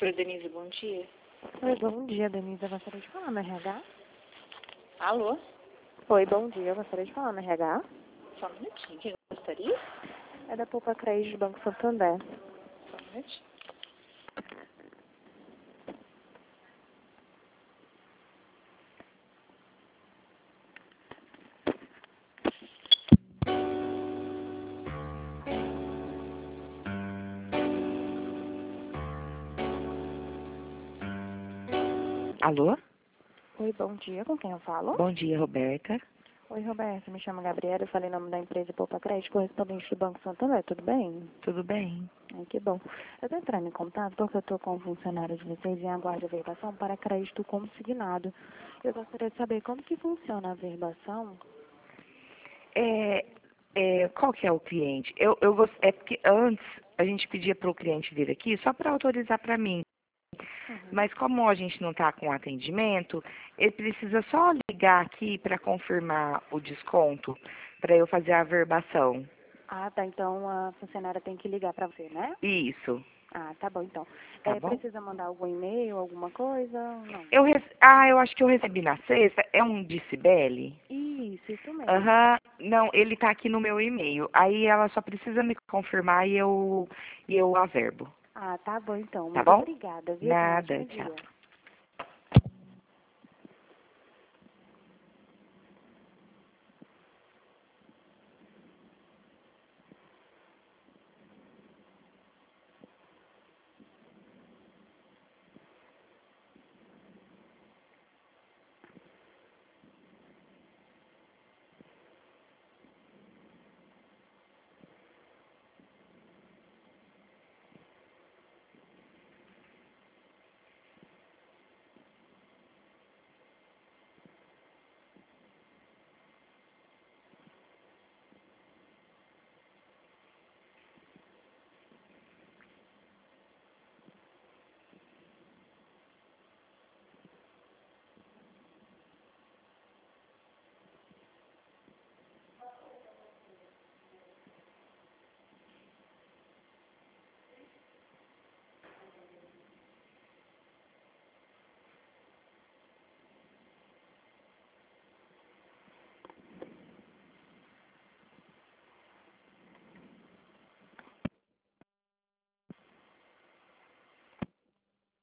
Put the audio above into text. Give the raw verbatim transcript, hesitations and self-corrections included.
Doutora Denise, bom dia. Oi, bom dia, Denise. Eu gostaria de falar no R H. Alô? Oi, bom dia. Eu gostaria de falar no R H. Só um minutinho, quem gostaria? É da Poupa Crédito do Banco Santander. Só um minutinho. Alô? Oi, bom dia. Com quem eu falo? Bom dia, Roberta. Oi, Roberto. Me chamo Gabriela. Eu falei em nome da empresa Poupa Crédito, correspondente do Banco Santander. Tudo bem? Tudo bem? Ai, que bom. Eu estou entrando em contato porque eu estou com um funcionário de vocês em aguardo de verbação para crédito consignado. Eu gostaria de saber como que funciona a verbação. É, é, qual que é o cliente? Eu, eu gost... É porque antes a gente pedia para o cliente vir aqui só para autorizar para mim. Uhum. Mas como a gente não está com atendimento, ele precisa só ligar aqui para confirmar o desconto, para eu fazer a averbação. Ah, tá. Então a funcionária tem que ligar para você, né? Isso, Ah, tá bom, então. tá É, bom? precisa mandar algum e-mail, alguma coisa? Não. Eu rece... Ah, eu acho que eu recebi na sexta. É um de Cibele? Isso, isso mesmo. Aham, não, ele tá aqui no meu e-mail. Aí ela só precisa me confirmar e eu, e eu averbo. Ah, tá bom, então. Tá Muito bom? obrigada, viu? Tenha um Nada, ótimo tchau. dia.